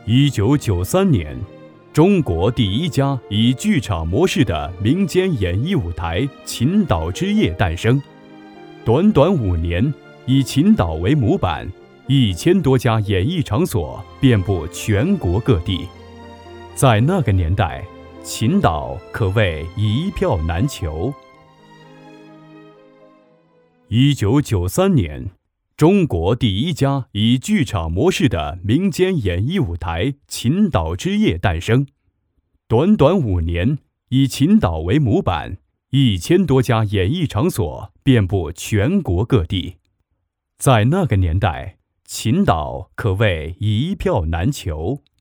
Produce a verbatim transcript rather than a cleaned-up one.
一九九三年，中国第一家以剧场模式的民间演艺舞台秦岛之夜诞生。短短五年，以秦岛为模板，一千多家演艺场所遍布全国各地。在那个年代，秦岛可谓一票难求。一九九三年，中国第一家以剧场模式的民间演艺舞台秦岛之夜诞生。短短五年，以秦岛为模板，一千多家演艺场所遍布全国各地。在那个年代，秦岛可谓一票难求。